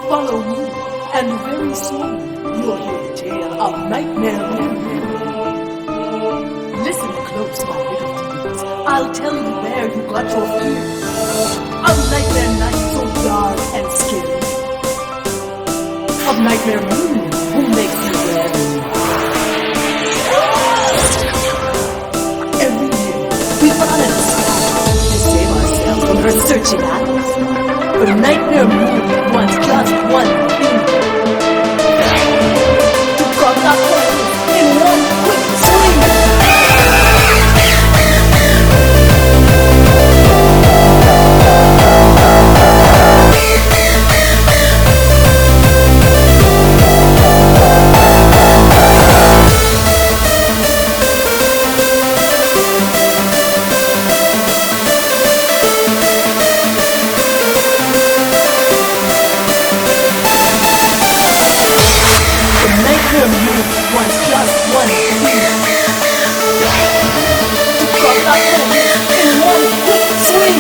Follow me, and very soon you'll hear the tale of Nightmare Moon. Listen close, my little demons. I'll tell you where you got your fear. Of Nightmare Night so dark and scary. Of Nightmare Moon, who makes you ready. Every year, we follow the sky to save ourselves from her searching eyes. But Nightmare Moon wants just one thing. To cut our heads in one quick swing. Wants just one thing. To cut our heads in one quick swing.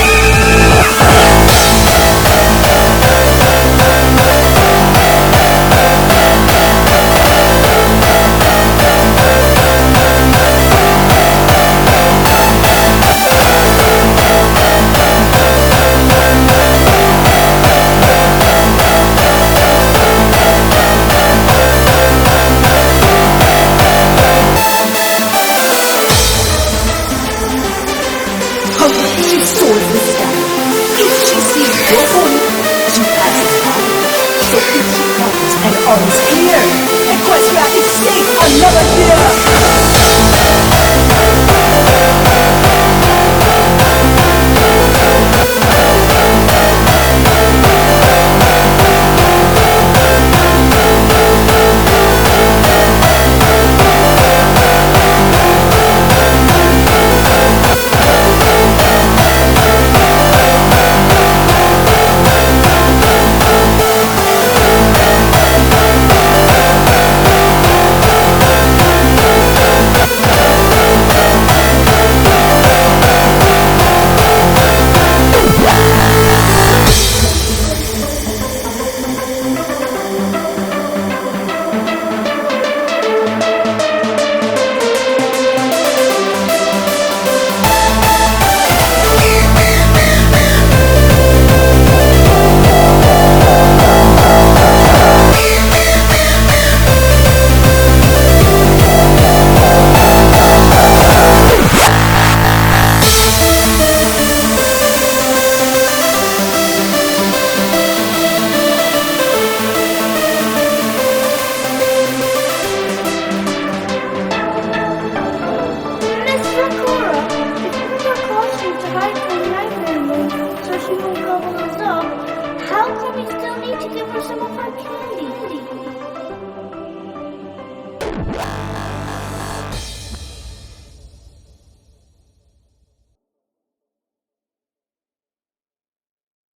She soars the sky. If she sees your opponent, she passes by. So if she comes and all is clear, Equestria is safe another year. How come we still need to give her some of our candy?